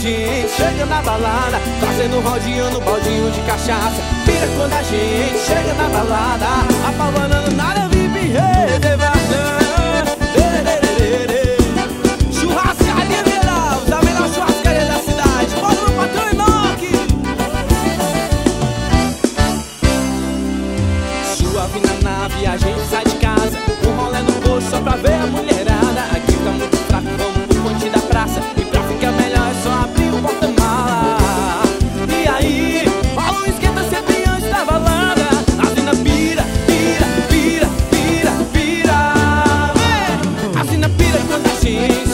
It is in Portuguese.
gente chega na balada, fazendo rodeando baldinho de cachaça. Pira quando a gente chega na balada, apavorando nada VIP reservada. Churrascaria Veralves, a melhor churrascaria da cidade. Bora no patrão Enoque. Suave na nave, a gente sai de casa, um rolê no bolso só pra ver a mulherada. Aqui tá muito fraco, vamos pro ponte da praça, e pra ficar melhor é só abrir o porta-mala. E aí, rola um esquenta sempre antes da balada. As mina pira, pira, pira, pira, pira. As mina pira quando a gente